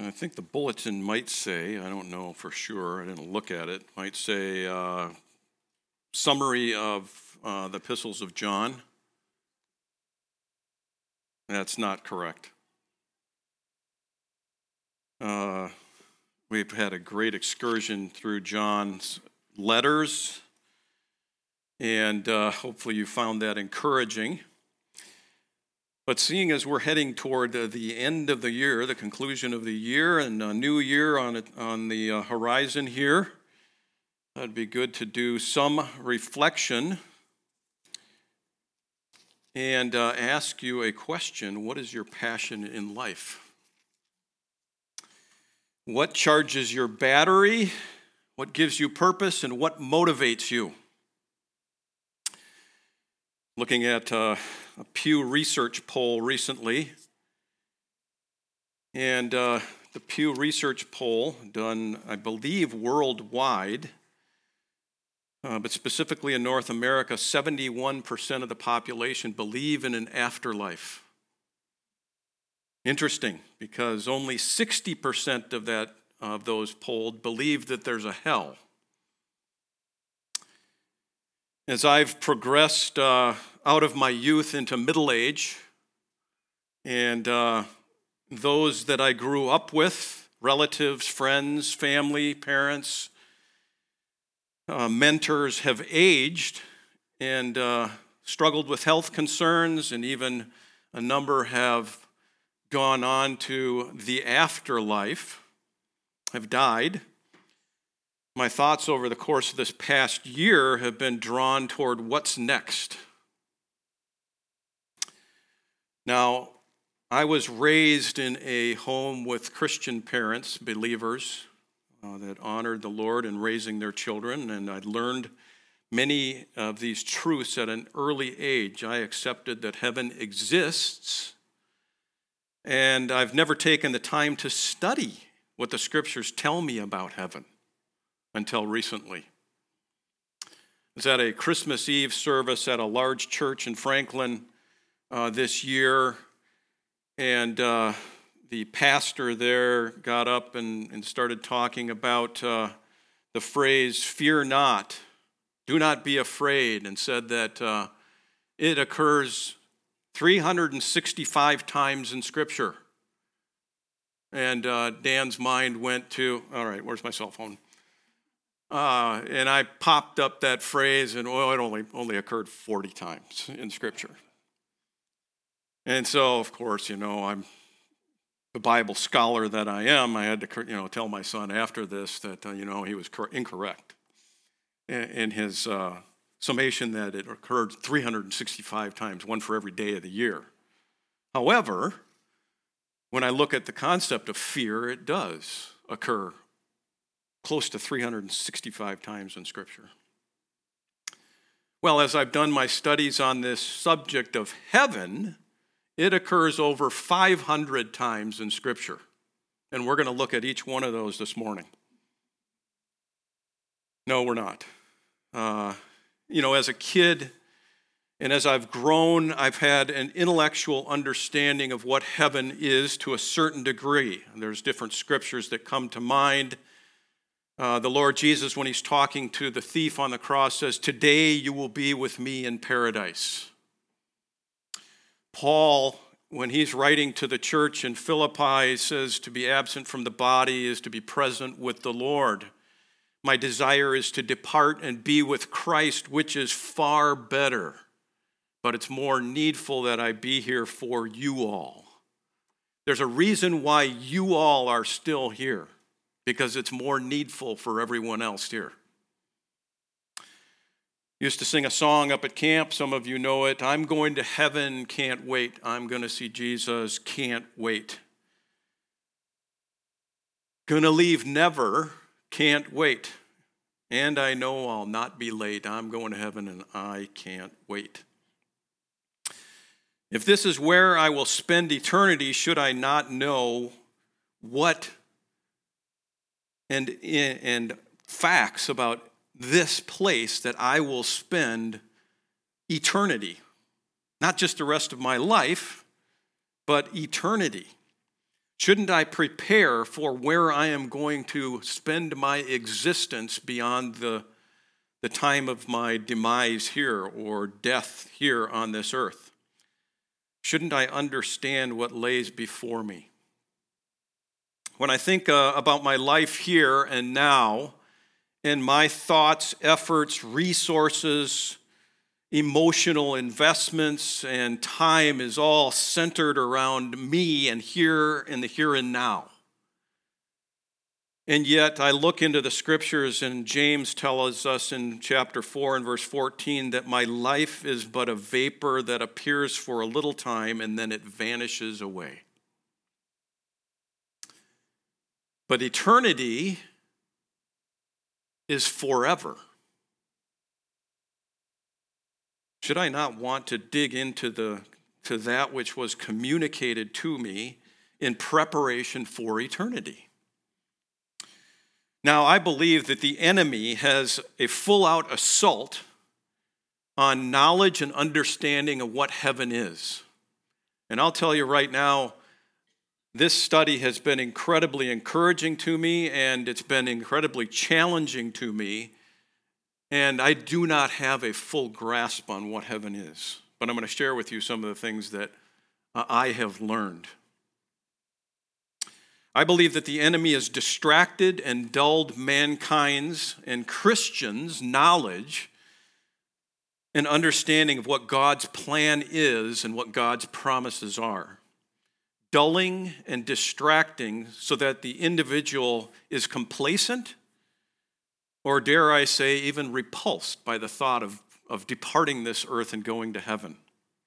I think the bulletin might say, I don't know for sure, I didn't look at it, might say summary of the epistles of John. That's not correct. We've had a great excursion through John's letters, and hopefully you found that encouraging. But seeing as we're heading toward the end of the year, the conclusion of the year, and a new year on the horizon here, it'd be good to do some reflection and ask you a question. What is your passion in life? What charges your battery? What gives you purpose? And what motivates you? Looking at a Pew Research poll recently, and the Pew Research poll done, I believe, worldwide, but specifically in North America, 71% of the population believe in an afterlife. Interesting, because only 60% of those polled believe that there's a hell. As I've progressed out of my youth into middle age, and those that I grew up with, relatives, friends, family, parents, mentors, have aged and struggled with health concerns, and even a number have gone on to the afterlife, have died. My thoughts over the course of this past year have been drawn toward what's next. Now, I was raised in a home with Christian parents, believers, that honored the Lord in raising their children, and I'd learned many of these truths at an early age. I accepted that heaven exists, and I've never taken the time to study what the scriptures tell me about heaven until recently. I was at a Christmas Eve service at a large church in Franklin this year, and the pastor there got up and started talking about the phrase, "Fear not, do not be afraid," and said that it occurs 365 times in Scripture. And Dan's mind went to, all right, where's my cell phone? And I popped up that phrase, and it only occurred 40 times in Scripture. And so, of course, I'm the Bible scholar that I am. I had to, tell my son after this that, he was incorrect in his summation that it occurred 365 times, one for every day of the year. However, when I look at the concept of fear, it does occur close to 365 times in Scripture. Well, as I've done my studies on this subject of heaven, it occurs over 500 times in Scripture. And we're going to look at each one of those this morning. No, we're not. As a kid and as I've grown, I've had an intellectual understanding of what heaven is to a certain degree. There's different scriptures that come to mind. The Lord Jesus, when he's talking to the thief on the cross, says, "Today you will be with me in paradise." Paul, when he's writing to the church in Philippi, says to be absent from the body is to be present with the Lord. My desire is to depart and be with Christ, which is far better. But it's more needful that I be here for you all. There's a reason why you all are still here, because it's more needful for everyone else here. Used to sing a song up at camp. Some of you know it. I'm going to heaven, can't wait. I'm going to see Jesus, can't wait. Gonna leave never, can't wait. And I know I'll not be late. I'm going to heaven and I can't wait. If this is where I will spend eternity, should I not know what and facts about this place that I will spend eternity? Not just the rest of my life, but eternity. Shouldn't I prepare for where I am going to spend my existence beyond the time of my demise here or death here on this earth? Shouldn't I understand what lays before me? When I think about my life here and now, and my thoughts, efforts, resources, emotional investments, and time is all centered around me and here in the here and now. And yet I look into the scriptures, and James tells us in chapter 4 and verse 14 that my life is but a vapor that appears for a little time and then it vanishes away. But eternity is forever. Should I not want to dig into to that which was communicated to me in preparation for eternity? Now, I believe that the enemy has a full-out assault on knowledge and understanding of what heaven is. And I'll tell you right now, this study has been incredibly encouraging to me, and it's been incredibly challenging to me. And I do not have a full grasp on what heaven is. But I'm going to share with you some of the things that I have learned. I believe that the enemy has distracted and dulled mankind's and Christians' knowledge and understanding of what God's plan is and what God's promises are. Dulling and distracting so that the individual is complacent, or dare I say, even repulsed by the thought of departing this earth and going to heaven.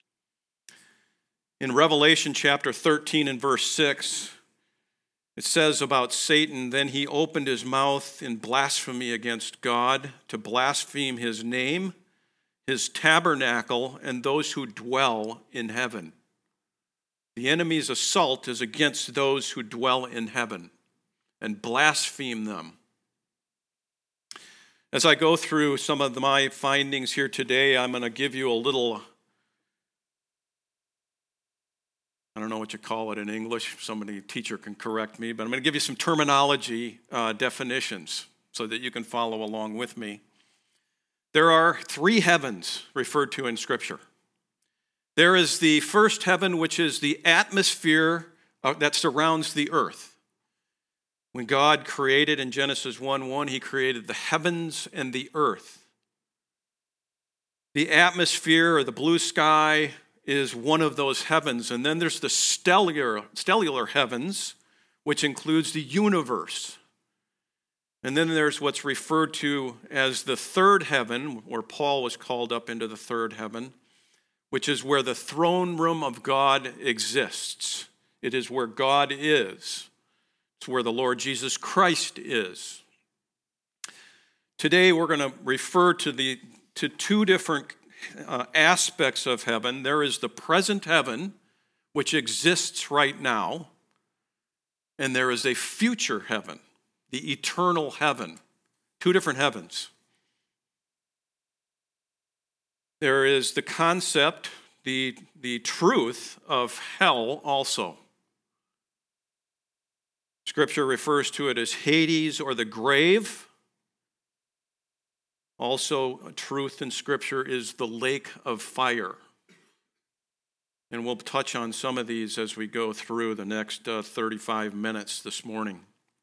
In Revelation chapter 13 and verse 6, it says about Satan, then he opened his mouth in blasphemy against God to blaspheme his name, his tabernacle, and those who dwell in heaven. The enemy's assault is against those who dwell in heaven and blaspheme them. As I go through some of my findings here today, I'm going to give you a little, I don't know what you call it in English. Somebody, teacher can correct me, but I'm going to give you some terminology definitions so that you can follow along with me. There are 3 heavens referred to in Scripture. There is the first heaven, which is the atmosphere that surrounds the earth. When God created in Genesis 1:1, he created the heavens and the earth. The atmosphere or the blue sky is one of those heavens. And then there's the stellar heavens, which includes the universe. And then there's what's referred to as the third heaven, where Paul was called up into the third heaven, which is where the throne room of God exists. It is where God is. It's where the Lord Jesus Christ is. Today we're going to refer to 2 different aspects of heaven. There is the present heaven, which exists right now, and there is a future heaven, the eternal heaven. 2 different heavens. There is the concept, the truth of hell also. Scripture refers to it as Hades or the grave. Also, a truth in Scripture is the lake of fire. And we'll touch on some of these as we go through the next 35 minutes this morning.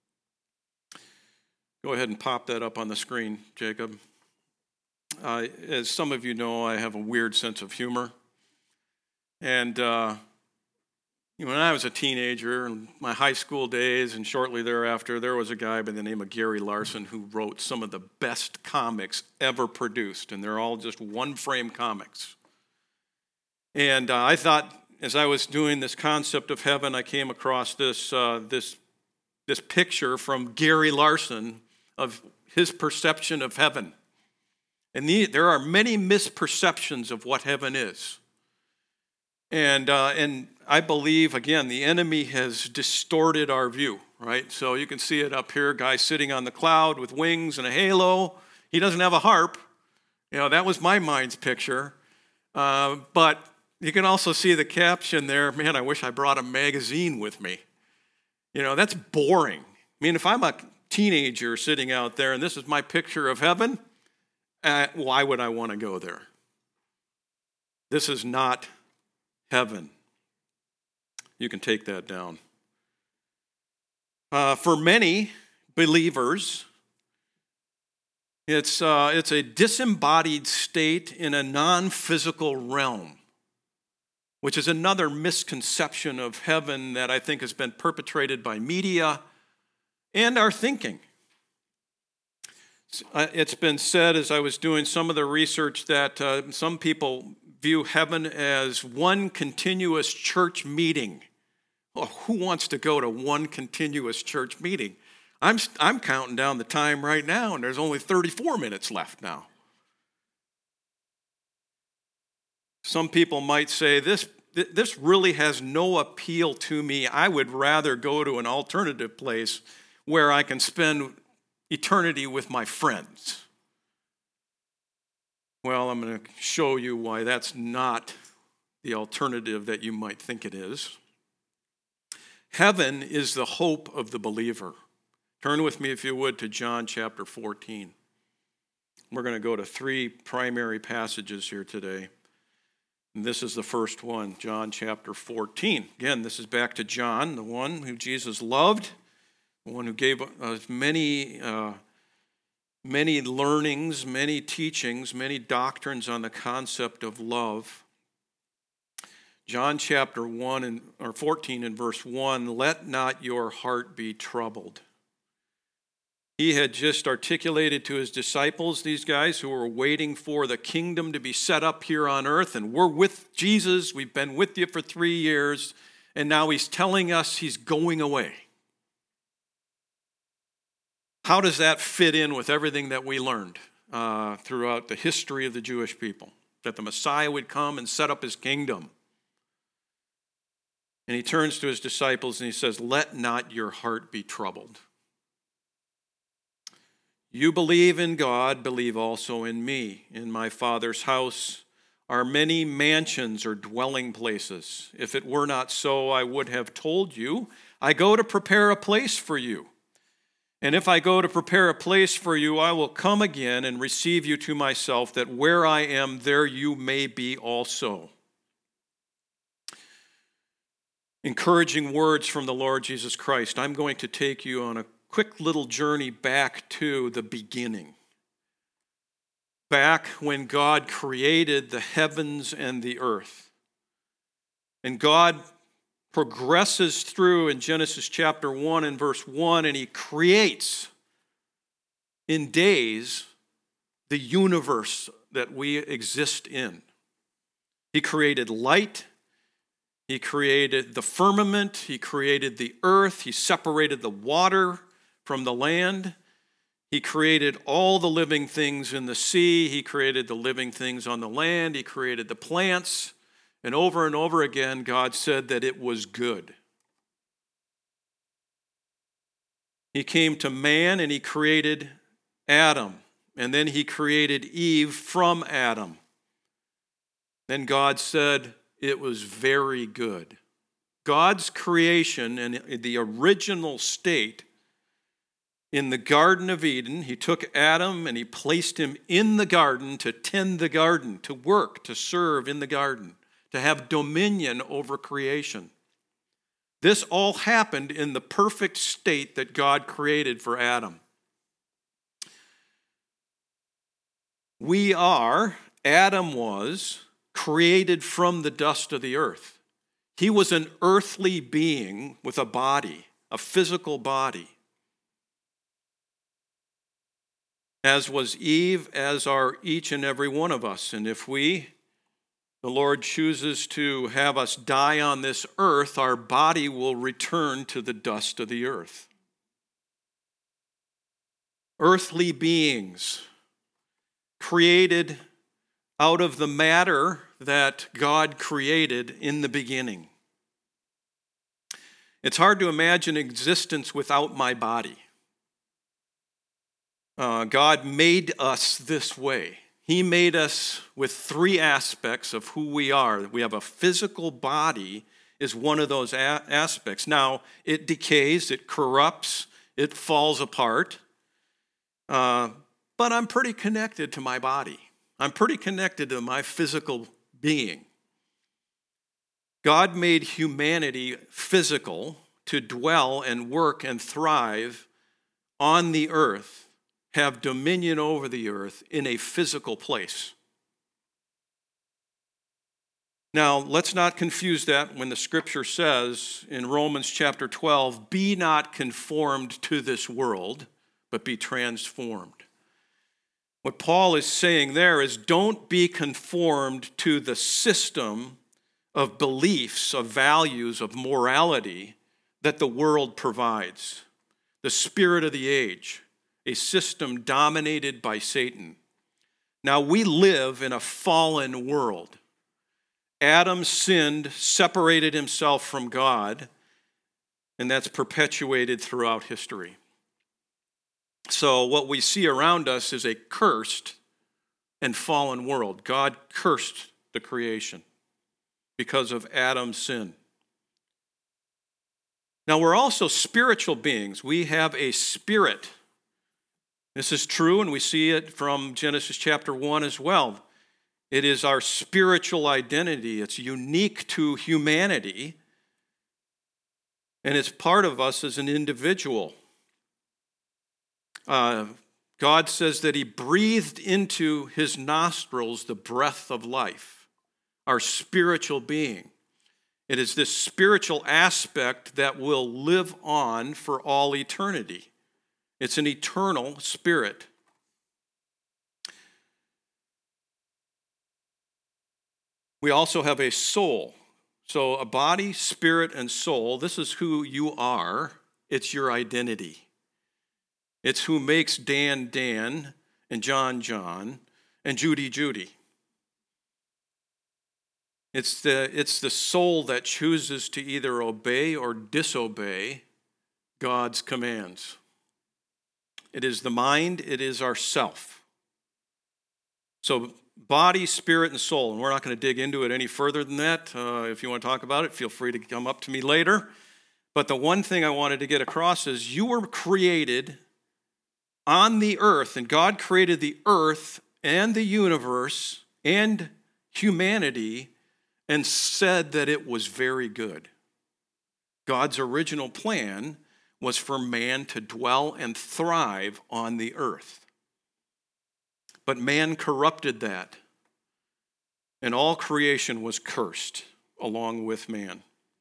Go ahead and pop that up on the screen, Jacob. As some of you know, I have a weird sense of humor. And when I was a teenager, in my high school days and shortly thereafter, there was a guy by the name of Gary Larson who wrote some of the best comics ever produced, and they're all just one-frame comics. And I thought, as I was doing this concept of heaven, I came across this picture from Gary Larson of his perception of heaven. And there are many misperceptions of what heaven is. And I believe, again, the enemy has distorted our view, right? So you can see it up here, guy sitting on the cloud with wings and a halo. He doesn't have a harp. That was my mind's picture. But you can also see the caption there, man, I wish I brought a magazine with me. That's boring. I mean, if I'm a teenager sitting out there and this is my picture of heaven, why would I want to go there? This is not heaven. You can take that down. For many believers, it's a disembodied state in a non-physical realm, which is another misconception of heaven that I think has been perpetrated by media and our thinking. It's been said, as I was doing some of the research, that some people view heaven as one continuous church meeting. Well, who wants to go to one continuous church meeting? I'm counting down the time right now, and there's only 34 minutes left now. Some people might say, this really has no appeal to me. I would rather go to an alternative place where I can spend eternity with my friends. Well, I'm going to show you why that's not the alternative that you might think it is. Heaven is the hope of the believer. Turn with me, if you would, to John chapter 14. We're going to go to 3 primary passages here today. And this is the first one, John chapter 14. Again, this is back to John, the one who Jesus loved, the one who gave us many learnings, many teachings, many doctrines on the concept of love. John chapter 14 and verse 1, let not your heart be troubled. He had just articulated to his disciples, these guys who were waiting for the kingdom to be set up here on earth, and we're with Jesus, we've been with you for 3 years, and now he's telling us he's going away. How does that fit in with everything that we learned throughout the history of the Jewish people? That the Messiah would come and set up his kingdom. And he turns to his disciples and he says, let not your heart be troubled. You believe in God, believe also in me. In my Father's house are many mansions or dwelling places. If it were not so, I would have told you, I go to prepare a place for you. And if I go to prepare a place for you, I will come again and receive you to myself, that where I am, there you may be also. Encouraging words from the Lord Jesus Christ. I'm going to take you on a quick little journey back to the beginning. Back when God created the heavens and the earth. And God progresses through in Genesis chapter 1 and verse 1, and he creates in days the universe that we exist in. He created light. He created the firmament, he created the earth, he separated the water from the land. He created all the living things in the sea, he created the living things on the land, he created the plants, and over again, God said that it was good. He came to man and he created Adam, and then he created Eve from Adam. Then God said, it was very good. God's creation and the original state in the Garden of Eden, he took Adam and he placed him in the garden to tend the garden, to work, to serve in the garden, to have dominion over creation. This all happened in the perfect state that God created for Adam. Adam was created from the dust of the earth. He was an earthly being with a body, a physical body. As was Eve, as are each and every one of us. And if the Lord chooses to have us die on this earth, our body will return to the dust of the earth. Earthly beings created out of the matter that God created in the beginning. It's hard to imagine existence without my body. God made us this way. He made us with 3 aspects of who we are. We have a physical body is one of those aspects. Now, it decays, it corrupts, it falls apart, but I'm pretty connected to my body. I'm pretty connected to my physical being. God made humanity physical to dwell and work and thrive on the earth, have dominion over the earth in a physical place. Now, let's not confuse that when the scripture says in Romans chapter 12, be not conformed to this world, but be transformed. What Paul is saying there is don't be conformed to the system of beliefs, of values, of morality that the world provides. The spirit of the age, a system dominated by Satan. Now, we live in a fallen world. Adam sinned, separated himself from God, and that's perpetuated throughout history. So what we see around us is a cursed and fallen world. God cursed the creation because of Adam's sin. Now, we're also spiritual beings. We have a spirit. This is true, and we see it from Genesis chapter 1 as well. It is our spiritual identity. It's unique to humanity, and it's part of us as an individual. God says that he breathed into his nostrils the breath of life, our spiritual being. It is this spiritual aspect that will live on for all eternity. It's an eternal spirit. We also have a soul. So a body, spirit, and soul, this is who you are. It's your identity. It's who makes Dan, Dan, and John, John, and Judy, Judy. It's the soul that chooses to either obey or disobey God's commands. It is the mind, it is our self. So body, spirit, and soul. And we're not going to dig into it any further than that. If you want to talk about it, feel free to come up to me later. But the one thing I wanted to get across is you were created on the earth, and God created the earth and the universe and humanity and said that it was very good. God's original plan was for man to dwell and thrive on the earth. But man corrupted that, and all creation was cursed along with man.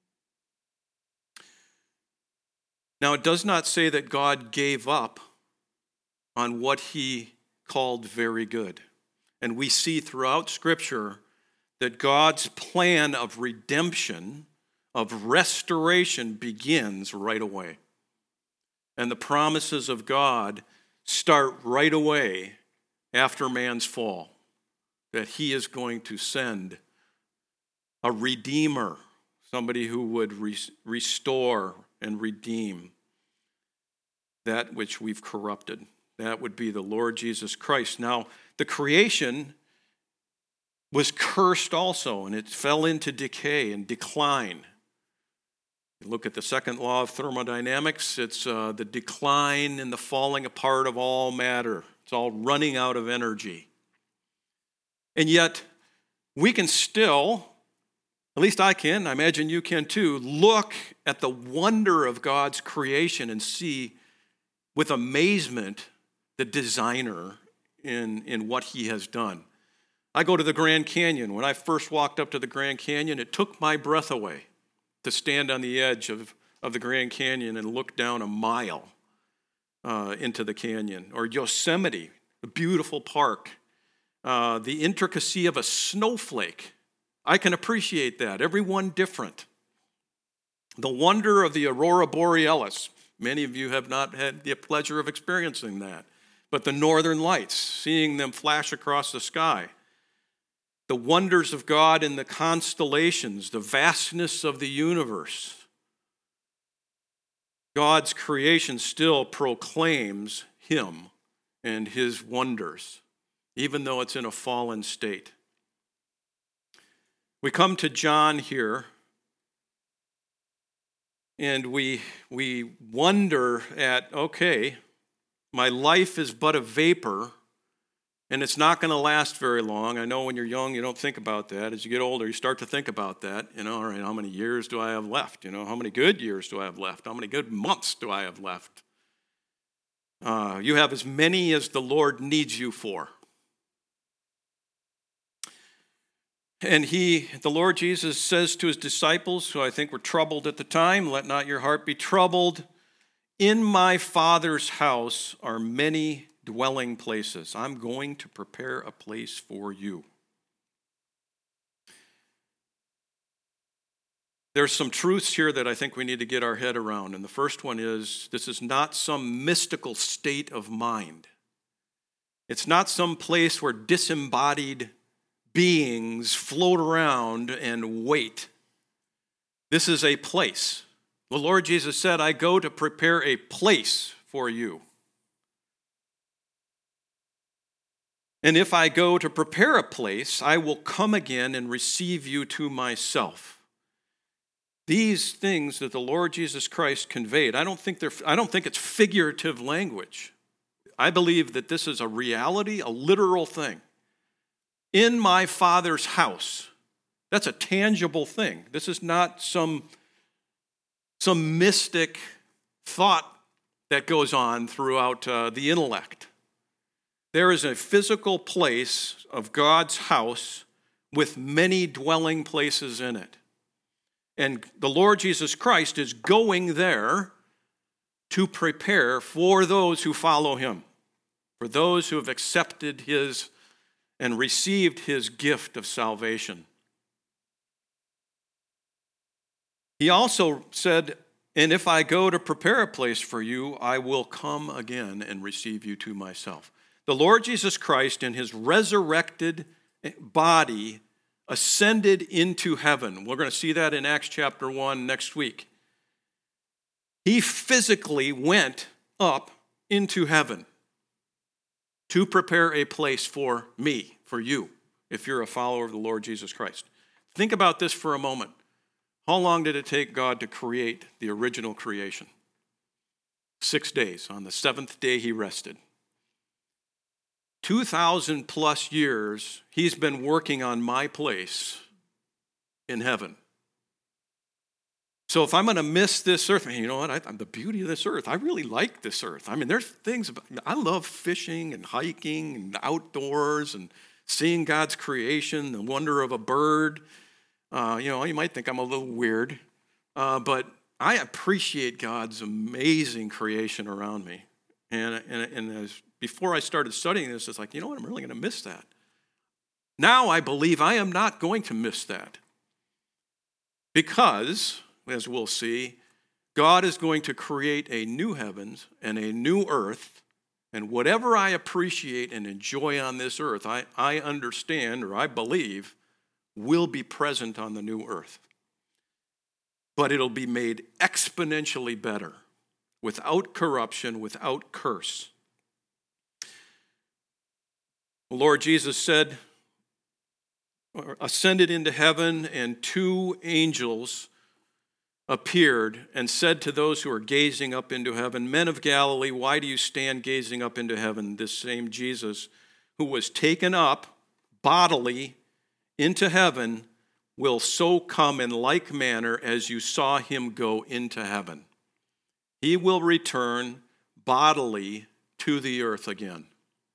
Now, it does not say that God gave up on what he called very good. And we see throughout Scripture that God's plan of redemption, of restoration, begins right away. And the promises of God start right away after man's fall, that he is going to send a redeemer, somebody who would restore and redeem that which we've corrupted. That would be the Lord Jesus Christ. Now, the creation was cursed also, and it fell into decay and decline. You look at the second law of thermodynamics, it's the decline and the falling apart of all matter. It's all running out of energy. And yet, we can still, at least I can, I imagine you can too, look at the wonder of God's creation and see with amazement the designer in what he has done. I go to the Grand Canyon. When I first walked up to the Grand Canyon, it took my breath away to stand on the edge of the Grand Canyon and look down a mile into the canyon. Or Yosemite, a beautiful park. The intricacy of a snowflake. I can appreciate that. Everyone different. The wonder of the aurora borealis. Many of you have not had the pleasure of experiencing that. But the northern lights, seeing them flash across the sky. The wonders of God in the constellations, the vastness of the universe. God's creation still proclaims him and his wonders, even though it's in a fallen state. We come to John here, And we wonder at, okay, my life is but a vapor, and it's not going to last very long. I know when you're young, you don't think about that. As you get older, you start to think about that. All right, how many years do I have left? How many good years do I have left? How many good months do I have left? You have as many as the Lord needs you for. And the Lord Jesus says to his disciples, who I think were troubled at the time, "Let not your heart be troubled. In my Father's house are many dwelling places. I'm going to prepare a place for you." There's some truths here that I think we need to get our head around. And the first one is, this is not some mystical state of mind. It's not some place where disembodied beings float around and wait. This is a place. The Lord Jesus said, "I go to prepare a place for you." And if I go to prepare a place, I will come again and receive you to myself. These things that the Lord Jesus Christ conveyed, I don't think it's figurative language. I believe that this is a reality, a literal thing. In my Father's house. That's a tangible thing. This is not some mystic thought that goes on throughout the intellect. There is a physical place of God's house with many dwelling places in it. And the Lord Jesus Christ is going there to prepare for those who follow him, for those who have accepted his and received his gift of salvation. He also said, "And if I go to prepare a place for you, I will come again and receive you to myself." The Lord Jesus Christ in his resurrected body ascended into heaven. We're going to see that in Acts chapter 1 next week. He physically went up into heaven to prepare a place for me, for you, if you're a follower of the Lord Jesus Christ. Think about this for a moment. How long did it take God to create the original creation? 6 days. On the seventh day, he rested. 2,000 plus years, he's been working on my place in heaven. So if I'm going to miss this earth, you know what? The beauty of this earth, I really like this earth. I mean, there's things, I love fishing and hiking and outdoors and seeing God's creation, the wonder of a bird. You might think I'm a little weird, but I appreciate God's amazing creation around me. And before I started studying this, it's like, you know what? I'm really going to miss that. Now I believe I am not going to miss that. Because, as we'll see, God is going to create a new heavens and a new earth. And whatever I appreciate and enjoy on this earth, I understand, or I believe, will be present on the new earth. But it'll be made exponentially better, without corruption, without curse. The Lord Jesus said, ascended into heaven, and 2 angels appeared and said to those who are gazing up into heaven, "Men of Galilee, why do you stand gazing up into heaven? This same Jesus who was taken up bodily into heaven will so come in like manner as you saw him go into heaven." He will return bodily to the earth again.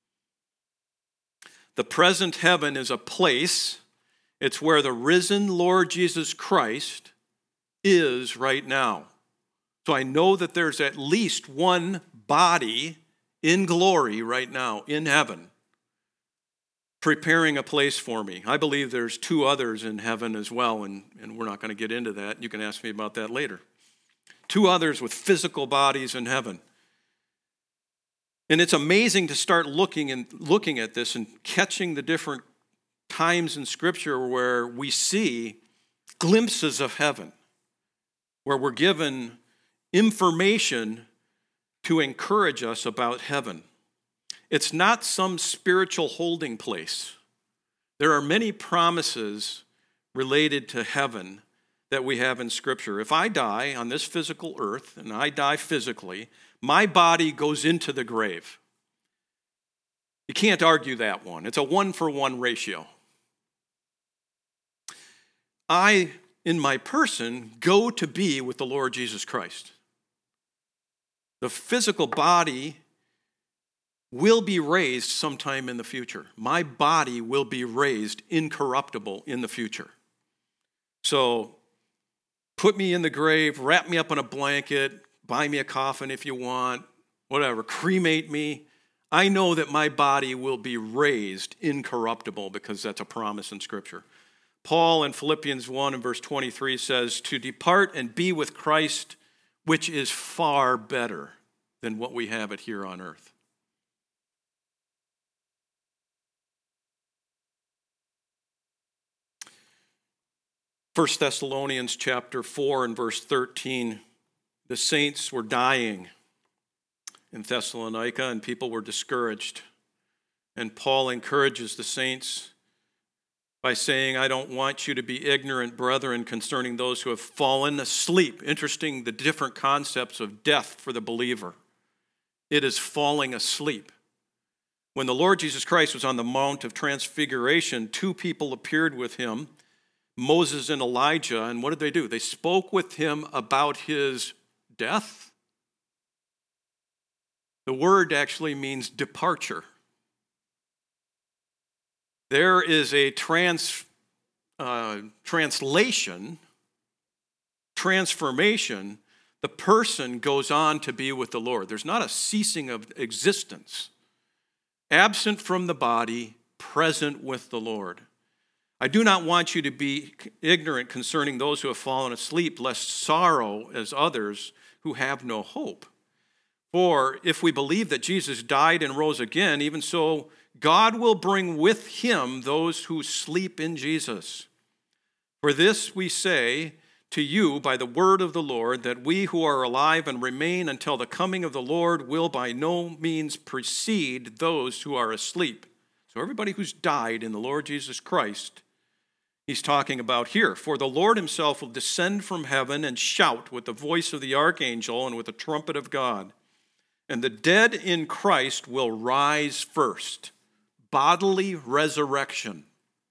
The present heaven is a place. It's where the risen Lord Jesus Christ is right now. So I know that there's at least one body in glory right now in heaven, preparing a place for me. I believe there's 2 others in heaven as well, and we're not going to get into that. You can ask me about that later. 2 others with physical bodies in heaven. And it's amazing to start looking at this and catching the different times in Scripture where we see glimpses of heaven, where we're given information to encourage us about heaven. It's not some spiritual holding place. There are many promises related to heaven that we have in Scripture. If I die on this physical earth, and I die physically, my body goes into the grave. You can't argue that one. It's a 1-for-1 ratio. I, in my person, go to be with the Lord Jesus Christ. The physical body will be raised sometime in the future. My body will be raised incorruptible in the future. So, put me in the grave, wrap me up in a blanket, buy me a coffin if you want, whatever, cremate me. I know that my body will be raised incorruptible because that's a promise in Scripture. Paul in Philippians 1 and verse 23 says, to depart and be with Christ, which is far better than what we have it here on earth. First Thessalonians chapter 4 and verse 13, the saints were dying in Thessalonica and people were discouraged. And Paul encourages the saints by saying, I don't want you to be ignorant, brethren, concerning those who have fallen asleep. Interesting, the different concepts of death for the believer. It is falling asleep. When the Lord Jesus Christ was on the Mount of Transfiguration, two people appeared with him, Moses and Elijah, and what did they do? They spoke with him about his death. The word actually means departure. There is a translation, transformation. The person goes on to be with the Lord. There's not a ceasing of existence. Absent from the body, present with the Lord. I do not want you to be ignorant concerning those who have fallen asleep, lest sorrow as others who have no hope. For if we believe that Jesus died and rose again, even so God will bring with him those who sleep in Jesus. For this we say to you by the word of the Lord, that we who are alive and remain until the coming of the Lord will by no means precede those who are asleep. So everybody who's died in the Lord Jesus Christ, he's talking about here. For the Lord himself will descend from heaven and shout with the voice of the archangel and with the trumpet of God. And the dead in Christ will rise first. Bodily resurrection.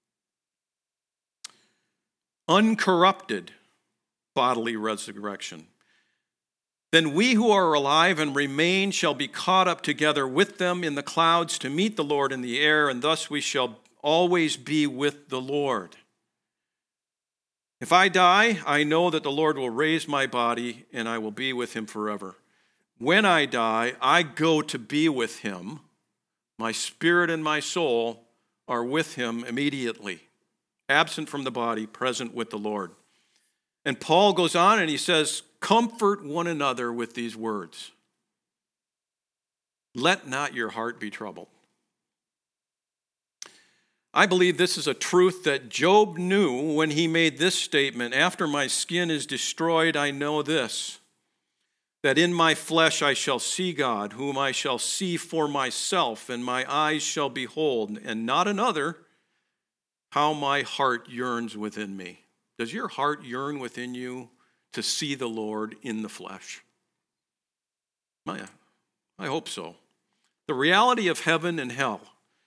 Uncorrupted bodily resurrection. Then we who are alive and remain shall be caught up together with them in the clouds to meet the Lord in the air, and thus we shall always be with the Lord. If I die, I know that the Lord will raise my body, and I will be with him forever. When I die, I go to be with him. My spirit and my soul are with him immediately, absent from the body, present with the Lord. And Paul goes on and he says, comfort one another with these words. Let not your heart be troubled. I believe this is a truth that Job knew when he made this statement, after my skin is destroyed, I know this, that in my flesh I shall see God, whom I shall see for myself, and my eyes shall behold, and not another, how my heart yearns within me. Does your heart yearn within you to see the Lord in the flesh? I hope so. The reality of heaven and hell.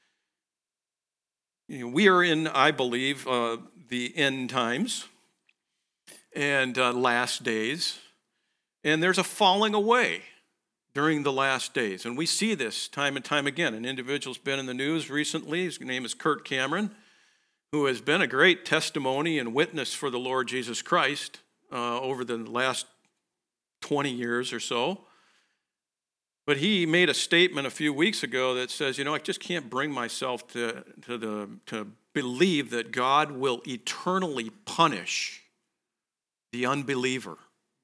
We are in, I believe, the end times and last days. And there's a falling away during the last days. And we see this time and time again. An individual's been in the news recently. His name is Kirk Cameron, who has been a great testimony and witness for the Lord Jesus Christ over the last 20 years or so. But he made a statement a few weeks ago that says, I just can't bring myself to believe that God will eternally punish the unbeliever.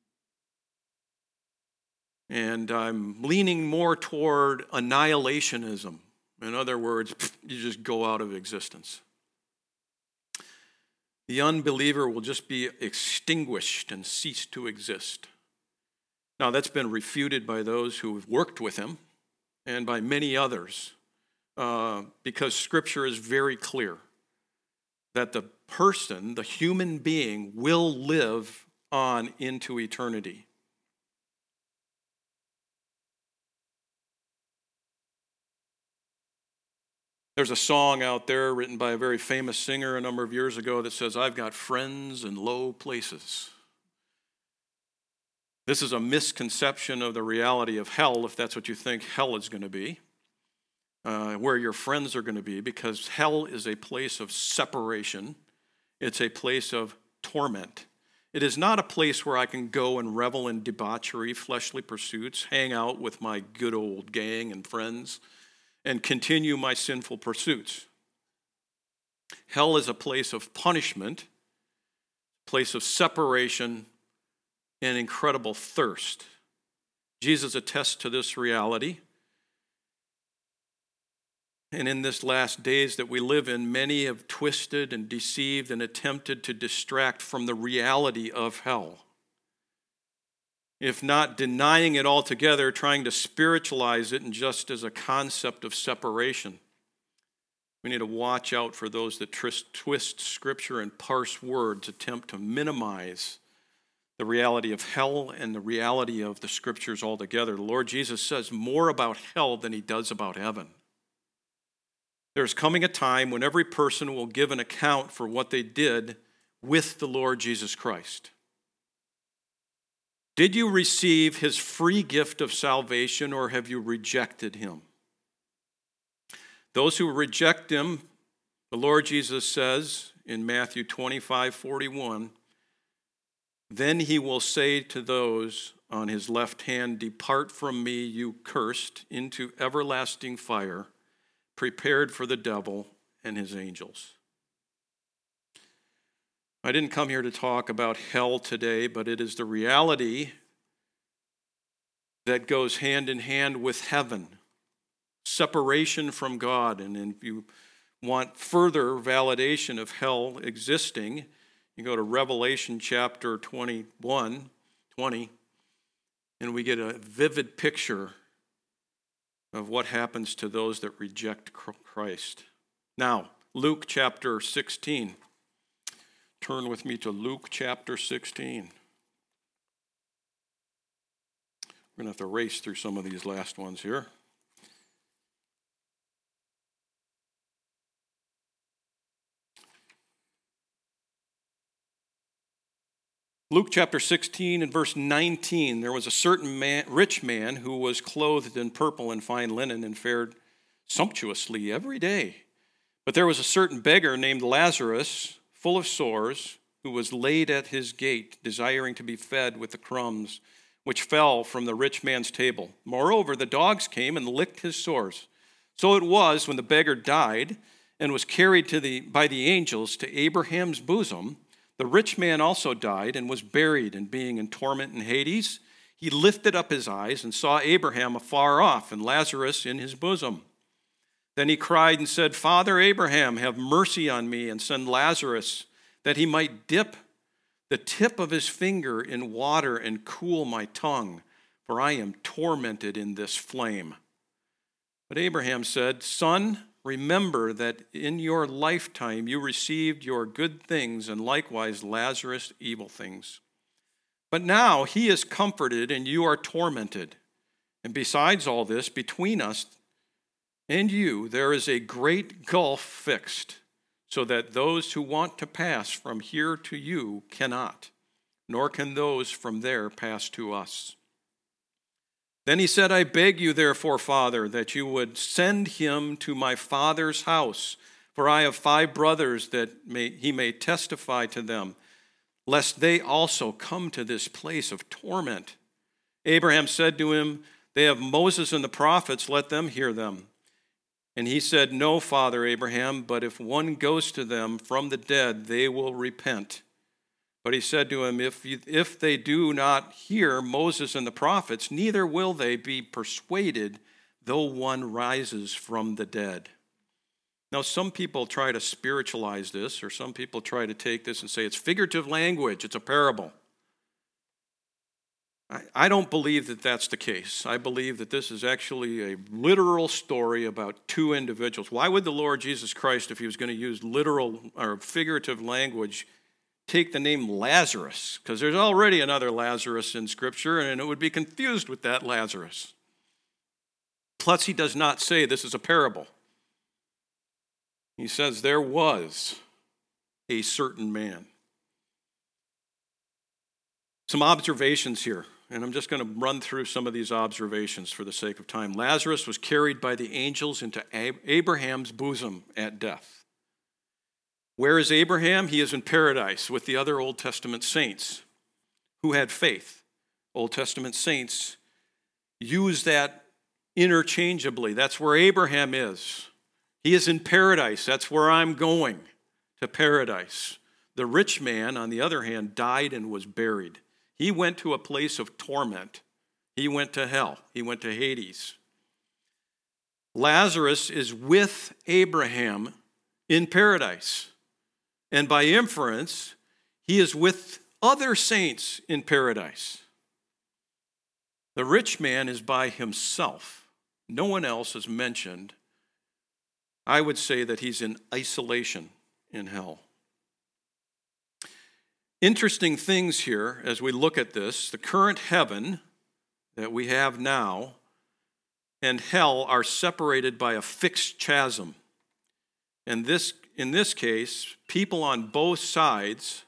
And I'm leaning more toward annihilationism. In other words, you just go out of existence. The unbeliever will just be extinguished and cease to exist. Now, that's been refuted by those who have worked with him and by many others because Scripture is very clear. that the person, the human being, will live on into eternity. There's a song out there written by a very famous singer a number of years ago that says, "I've got friends in low places." This is a misconception of the reality of hell, if that's what you think hell is going to be, where your friends are going to be, because hell is a place of separation. It's a place of torment. It is not a place where I can go and revel in debauchery, fleshly pursuits, hang out with my good old gang and friends, and continue my sinful pursuits. Hell is a place of punishment, a place of separation, and incredible thirst. Jesus attests to this reality. And in this last days that we live in, many have twisted and deceived and attempted to distract from the reality of hell. If not denying it altogether, trying to spiritualize it and just as a concept of separation. We need to watch out for those that twist Scripture and parse words, attempt to minimize the reality of hell and the reality of the Scriptures altogether. The Lord Jesus says more about hell than he does about heaven. There's coming a time when every person will give an account for what they did with the Lord Jesus Christ. Did you receive his free gift of salvation, or have you rejected him? Those who reject him, the Lord Jesus says in Matthew 25:41, then he will say to those on his left hand, "Depart from me, you cursed, into everlasting fire, prepared for the devil and his angels." I didn't come here to talk about hell today, but it is the reality that goes hand in hand with heaven, separation from God. And if you want further validation of hell existing, you go to Revelation chapter 20, and we get a vivid picture of what happens to those that reject Christ. Now, Luke chapter 16. Turn with me to Luke chapter 16. We're going to have to race through some of these last ones here. Luke chapter 16 and verse 19, there was a certain rich man who was clothed in purple and fine linen and fared sumptuously every day. But there was a certain beggar named Lazarus, full of sores, who was laid at his gate, desiring to be fed with the crumbs which fell from the rich man's table. Moreover, the dogs came and licked his sores. So it was, when the beggar died and was carried by the angels to Abraham's bosom, the rich man also died and was buried, and being in torment in Hades, he lifted up his eyes and saw Abraham afar off and Lazarus in his bosom. Then he cried and said, "Father Abraham, have mercy on me, and send Lazarus, that he might dip the tip of his finger in water and cool my tongue, for I am tormented in this flame." But Abraham said, "Son, remember that in your lifetime you received your good things, and likewise Lazarus evil things. But now he is comforted, and you are tormented. And besides all this, between us and you there is a great gulf fixed, so that those who want to pass from here to you cannot, nor can those from there pass to us." Then he said, "I beg you, therefore, Father, that you would send him to my father's house, for I have 5 brothers, that he may testify to them, lest they also come to this place of torment." Abraham said to him, "They have Moses and the prophets, let them hear them." And he said, "No, Father Abraham, but if one goes to them from the dead, they will repent." But he said to him, if they do not hear Moses and the prophets, neither will they be persuaded, though one rises from the dead. Now, some people try to spiritualize this, or some people try to take this and say it's figurative language, it's a parable. I don't believe that that's the case. I believe that this is actually a literal story about two individuals. Why would the Lord Jesus Christ, if he was going to use literal or figurative language, take the name Lazarus? Because there's already another Lazarus in Scripture, and it would be confused with that Lazarus. Plus, he does not say this is a parable. He says there was a certain man. Some observations here, and I'm just going to run through some of these observations for the sake of time. Lazarus was carried by the angels into Abraham's bosom at death. Where is Abraham? He is in paradise with the other Old Testament saints who had faith. Old Testament saints use that interchangeably. That's where Abraham is. He is in paradise. That's where I'm going, to paradise. The rich man, on the other hand, died and was buried. He went to a place of torment. He went to hell. He went to Hades. Lazarus is with Abraham in paradise. And by inference, he is with other saints in paradise. The rich man is by himself. No one else is mentioned. I would say that he's in isolation in hell. Interesting things here as we look at this. The current heaven that we have now and hell are separated by a fixed chasm. And in this case, people on both sides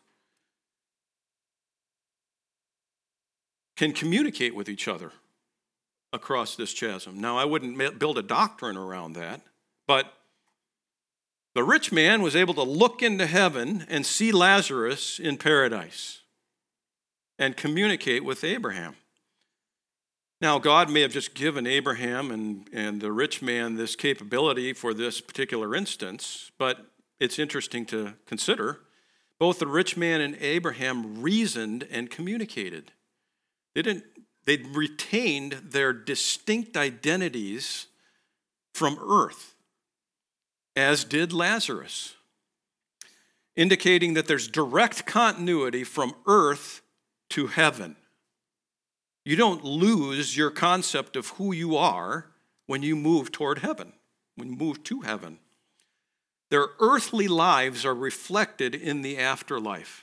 can communicate with each other across this chasm. Now, I wouldn't build a doctrine around that, but the rich man was able to look into heaven and see Lazarus in paradise and communicate with Abraham. Now, God may have just given Abraham and the rich man this capability for this particular instance, but it's interesting to consider. Both the rich man and Abraham reasoned and communicated. They retained their distinct identities from earth, as did Lazarus, indicating that there's direct continuity from earth to heaven. You don't lose your concept of who you are when you move toward heaven, when you move to heaven. Their earthly lives are reflected in the afterlife.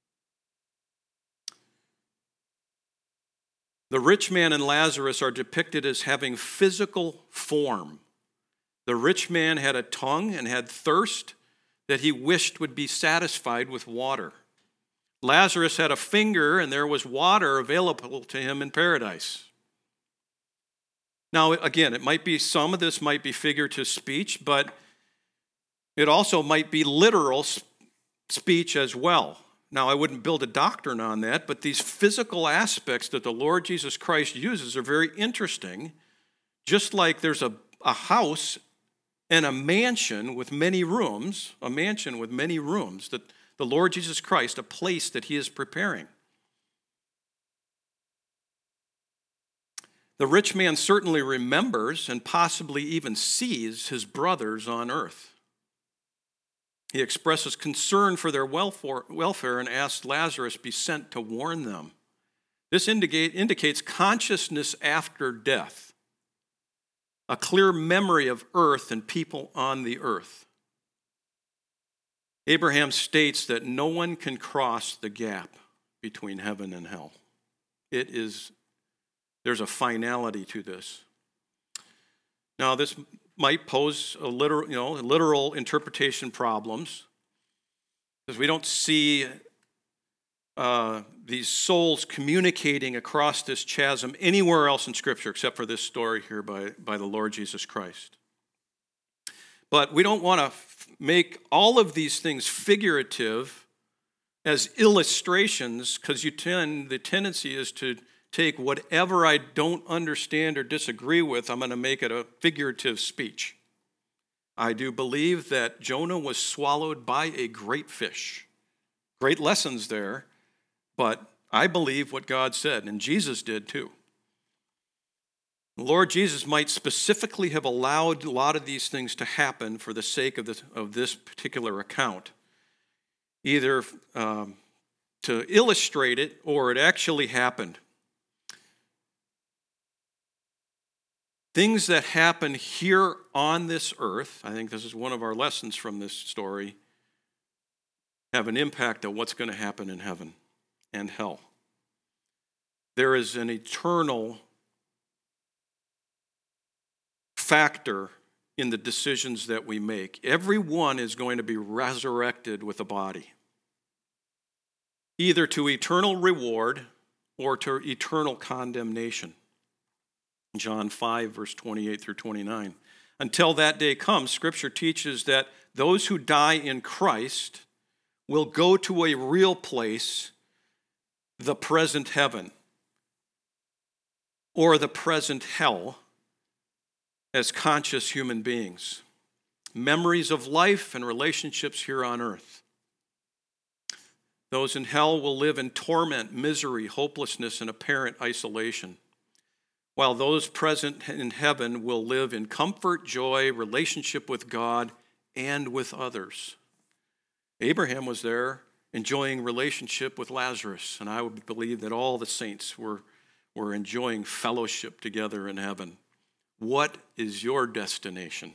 The rich man and Lazarus are depicted as having physical form. The rich man had a tongue and had thirst that he wished would be satisfied with water. Lazarus had a finger and there was water available to him in paradise. Now, again, some of this might be figurative speech, but it also might be literal speech as well. Now, I wouldn't build a doctrine on that, but these physical aspects that the Lord Jesus Christ uses are very interesting. Just like there's a house and a mansion with many rooms, that the Lord Jesus Christ, a place that he is preparing. The rich man certainly remembers and possibly even sees his brothers on earth. He expresses concern for their welfare and asks Lazarus be sent to warn them. This indicates consciousness after death, a clear memory of earth and people on the earth. Abraham states that no one can cross the gap between heaven and hell. There's a finality to this. Now, this might pose literal interpretation problems, because we don't see these souls communicating across this chasm anywhere else in Scripture except for this story here by the Lord Jesus Christ. But we don't want to make all of these things figurative as illustrations, because the tendency is to take whatever I don't understand or disagree with, I'm going to make it a figurative speech. I do believe that Jonah was swallowed by a great fish. Great lessons there, but I believe what God said, and Jesus did too. The Lord Jesus might specifically have allowed a lot of these things to happen for the sake of this particular account, either to illustrate it or it actually happened. Things that happen here on this earth, I think this is one of our lessons from this story, have an impact on what's going to happen in heaven and hell. There is an eternal factor in the decisions that we make. Everyone is going to be resurrected with a body, either to eternal reward or to eternal condemnation. John 5, verse 28 through 29. Until that day comes, Scripture teaches that those who die in Christ will go to a real place, the present heaven, or the present hell, as conscious human beings. Memories of life and relationships here on earth. Those in hell will live in torment, misery, hopelessness, and apparent isolation, while those present in heaven will live in comfort, joy, relationship with God, and with others. Abraham was there enjoying relationship with Lazarus, and I would believe that all the saints were enjoying fellowship together in heaven. What is your destination?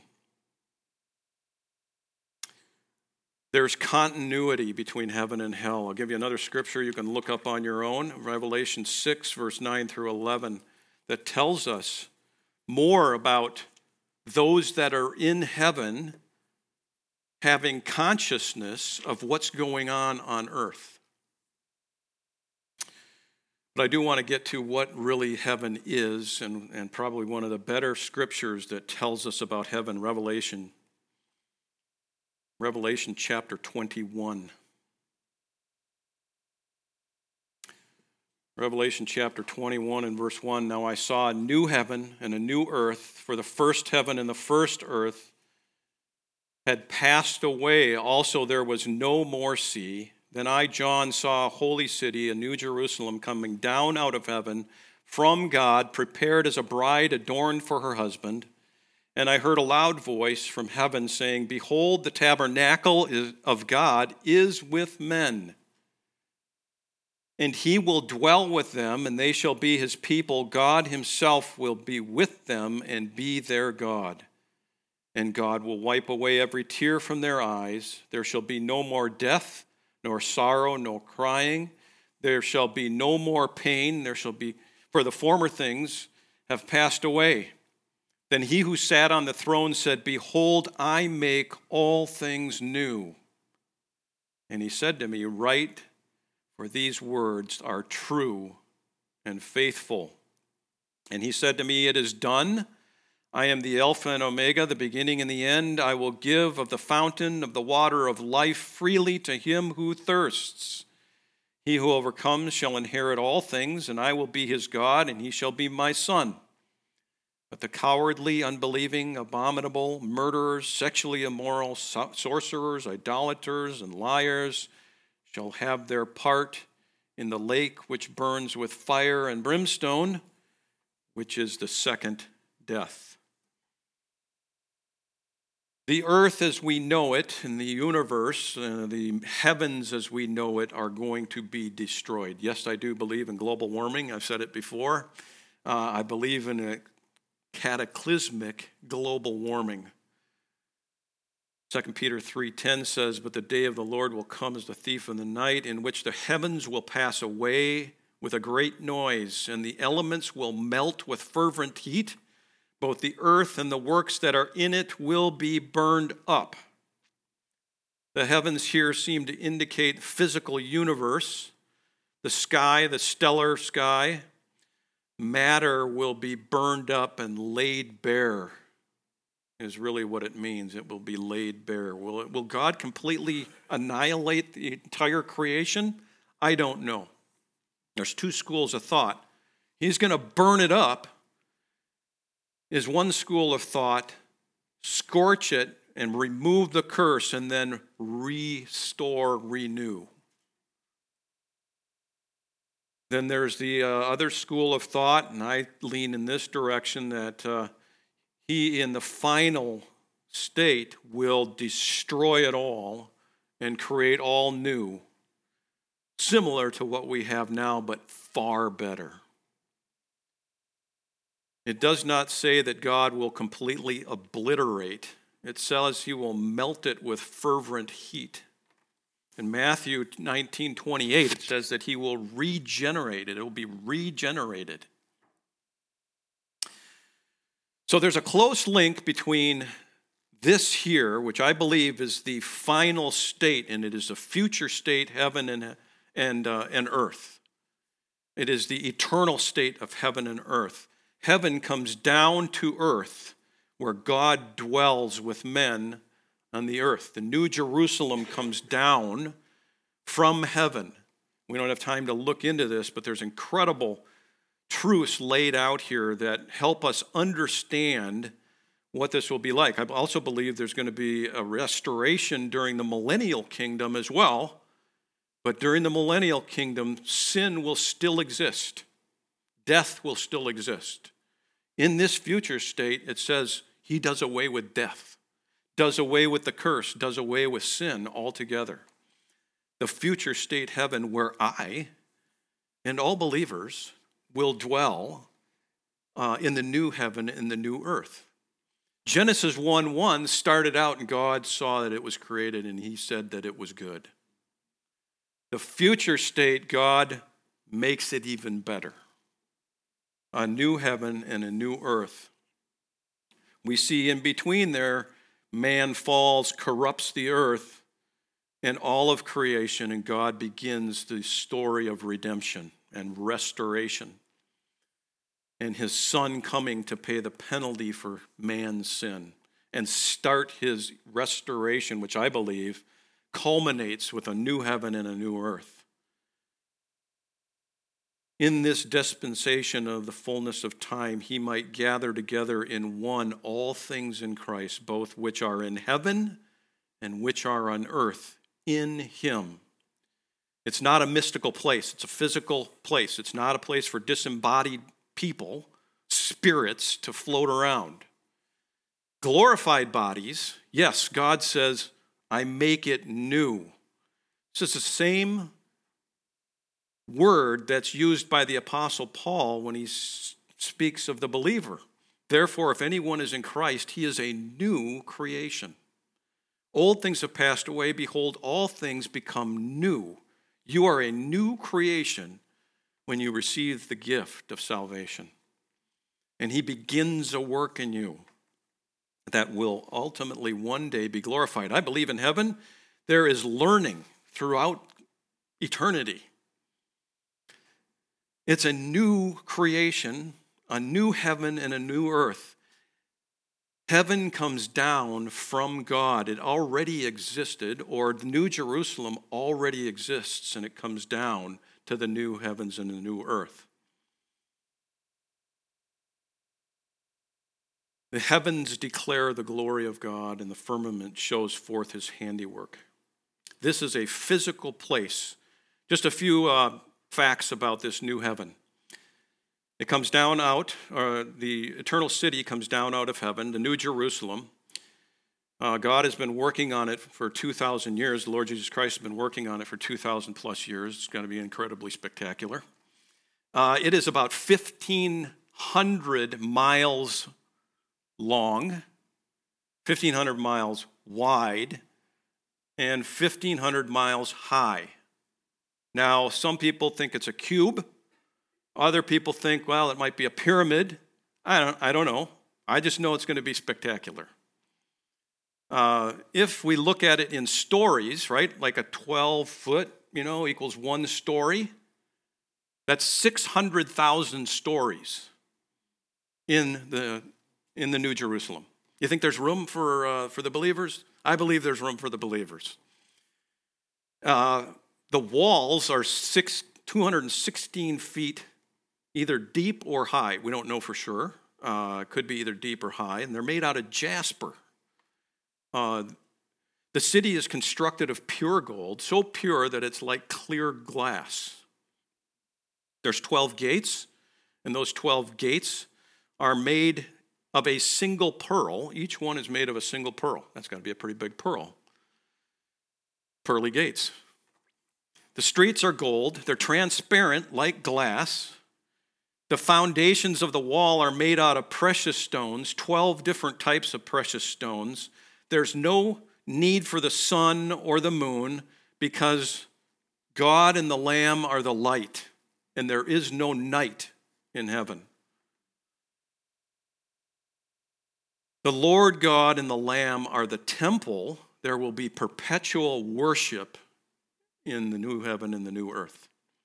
There's continuity between heaven and hell. I'll give you another scripture you can look up on your own, Revelation 6, verse 9 through 11, that tells us more about those that are in heaven having consciousness of what's going on earth. But I do want to get to what really heaven is, and probably one of the better scriptures that tells us about heaven, Revelation chapter 21. Revelation chapter 21 and verse 1, Now I saw a new heaven and a new earth, for the first heaven and the first earth had passed away. Also there was no more sea. Then I, John, saw a holy city, a new Jerusalem, coming down out of heaven from God, prepared as a bride adorned for her husband. And I heard a loud voice from heaven saying, Behold, the tabernacle of God is with men, and he will dwell with them, and they shall be his people. God himself will be with them and be their God. And God will wipe away every tear from their eyes. There shall be no more death, nor sorrow, nor crying. There shall be no more pain. For the former things have passed away. Then he who sat on the throne said, Behold, I make all things new. And he said to me, Write, for these words are true and faithful. And he said to me, It is done. I am the Alpha and Omega, the beginning and the end. I will give of the fountain of the water of life freely to him who thirsts. He who overcomes shall inherit all things, and I will be his God, and he shall be my son. But the cowardly, unbelieving, abominable, murderers, sexually immoral, sorcerers, idolaters, and liars shall have their part in the lake which burns with fire and brimstone, which is the second death. The earth as we know it and the universe, the heavens as we know it, are going to be destroyed. Yes, I do believe in global warming. I've said it before. I believe in a cataclysmic global warming. 2 Peter 3:10 says, But the day of the Lord will come as a thief in the night, in which the heavens will pass away with a great noise, and the elements will melt with fervent heat. Both the earth and the works that are in it will be burned up. The heavens here seem to indicate physical universe, the sky, the stellar sky. Matter will be burned up and laid bare, is really what it means. It will be laid bare. Will God completely annihilate the entire creation? I don't know. There's two schools of thought. He's going to burn it up, is one school of thought. Scorch it and remove the curse and then restore, renew. Then there's the other school of thought, and I lean in this direction, that he in the final state will destroy it all and create all new, similar to what we have now, but far better. It does not say that God will completely obliterate. It says he will melt it with fervent heat. In Matthew 19:28, it says that he will regenerate it. It will be regenerated. So there's a close link between this here, which I believe is the final state, and it is a future state, heaven and earth. It is the eternal state of heaven and earth. Heaven comes down to earth, where God dwells with men on the earth. The New Jerusalem comes down from heaven. We don't have time to look into this, but there's incredible truths laid out here that help us understand what this will be like. I also believe there's going to be a restoration during the millennial kingdom as well. But during the millennial kingdom, sin will still exist. Death will still exist. In this future state, it says he does away with death, does away with the curse, does away with sin altogether. The future state heaven where I and all believers will dwell in the new heaven and the new earth. Genesis 1:1 started out and God saw that it was created and he said that it was good. The future state, God makes it even better. A new heaven and a new earth. We see in between there, man falls, corrupts the earth and all of creation, and God begins the story of redemption and restoration. And his son coming to pay the penalty for man's sin and start his restoration, which I believe culminates with a new heaven and a new earth. In this dispensation of the fullness of time, he might gather together in one all things in Christ, both which are in heaven and which are on earth, in him. It's not a mystical place. It's a physical place. It's not a place for disembodied people, spirits, to float around. Glorified bodies, yes, God says, I make it new. This is the same word that's used by the Apostle Paul when he speaks of the believer. Therefore, if anyone is in Christ, he is a new creation. Old things have passed away. Behold, all things become new. You are a new creation when you receive the gift of salvation. And he begins a work in you that will ultimately one day be glorified. I believe in heaven there is learning throughout eternity. It's a new creation, a new heaven and a new earth. Heaven comes down from God. It already existed, or the New Jerusalem already exists, and it comes down to the new heavens and the new earth. The heavens declare the glory of God, and the firmament shows forth his handiwork. This is a physical place. Just a few facts about this new heaven. It comes down out, the eternal city comes down out of heaven, the New Jerusalem. God has been working on it for 2,000 years. The Lord Jesus Christ has been working on it for 2,000 plus years. It's going to be incredibly spectacular. It is about 1,500 miles long, 1,500 miles wide, and 1,500 miles high. Now, some people think it's a cube. Other people think, well, it might be a pyramid. I don't know. I just know it's going to be spectacular. If we look at it in stories, right, like a 12-foot, equals one story, that's 600,000 stories in the New Jerusalem. You think there's room for the believers? I believe there's room for the believers. The walls are 216 feet, either deep or high. We don't know for sure. It could be either deep or high, and they're made out of jasper. The city is constructed of pure gold, so pure that it's like clear glass. There's 12 gates, and those 12 gates are made of a single pearl. Each one is made of a single pearl. That's got to be a pretty big pearl. Pearly gates. The streets are gold. They're transparent like glass. The foundations of the wall are made out of precious stones, 12 different types of precious stones. There's no need for the sun or the moon because God and the Lamb are the light, and there is no night in heaven. The Lord God and the Lamb are the temple. There will be perpetual worship in the new heaven and the new earth.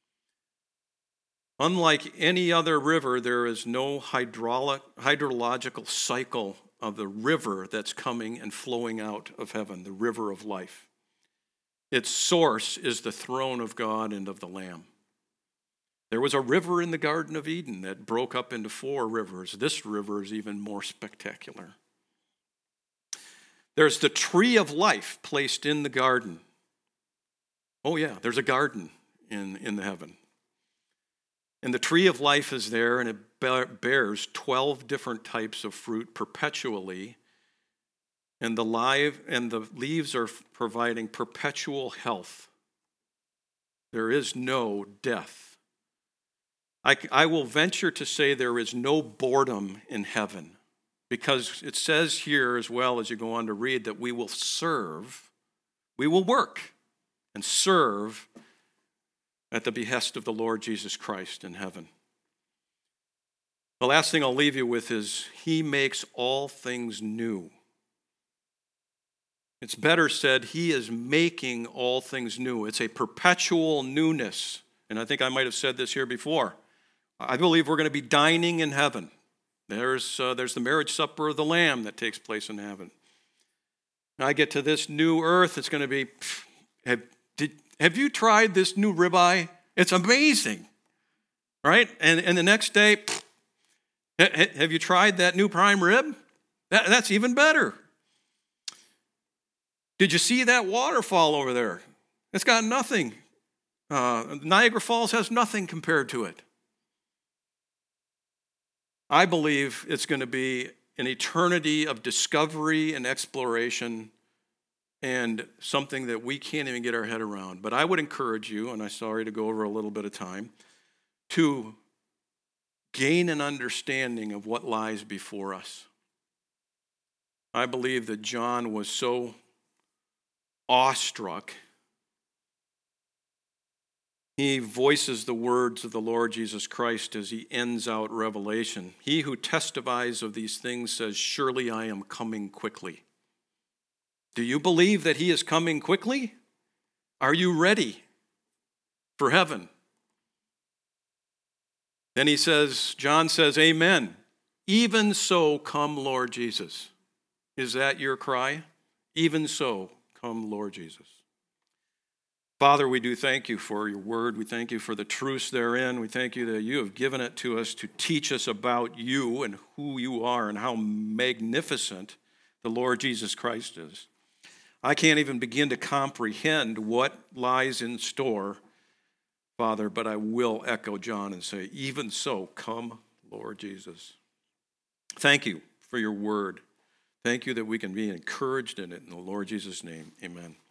Unlike any other river, there is no hydrological cycle of the river that's coming and flowing out of heaven, the river of life. Its source is the throne of God and of the Lamb. There was a river in the Garden of Eden that broke up into 4 rivers. This river is even more spectacular. There's the tree of life placed in the garden. Oh yeah, there's a garden in the heaven. And the tree of life is there, and it bears 12 different types of fruit perpetually. And the leaves are providing perpetual health. There is no death. I will venture to say there is no boredom in heaven, because it says here as well as you go on to read that we will serve, we will work and serve at the behest of the Lord Jesus Christ in heaven. The last thing I'll leave you with is He makes all things new. It's better said, He is making all things new. It's a perpetual newness. And I think I might have said this here before. I believe we're going to be dining in heaven. There's the marriage supper of the Lamb that takes place in heaven. When I get to this new earth, it's going to be, have you tried this new ribeye? It's amazing, right? And the next day, have you tried that new prime rib? That's even better. Did you see that waterfall over there? It's got nothing. Niagara Falls has nothing compared to it. I believe it's going to be an eternity of discovery and exploration and something that we can't even get our head around. But I would encourage you, and I'm sorry to go over a little bit of time, to gain an understanding of what lies before us. I believe that John was so awestruck. He voices the words of the Lord Jesus Christ as he ends out Revelation. He who testifies of these things says, "Surely I am coming quickly." Do you believe that he is coming quickly? Are you ready for heaven? Then he says, John says, "Amen. Even so, come, Lord Jesus." Is that your cry? Even so, come, Lord Jesus. Father, we do thank you for your word. We thank you for the truths therein. We thank you that you have given it to us to teach us about you and who you are and how magnificent the Lord Jesus Christ is. I can't even begin to comprehend what lies in store, Father, but I will echo John and say, even so, come, Lord Jesus. Thank you for your word. Thank you that we can be encouraged in it. In the Lord Jesus' name, amen.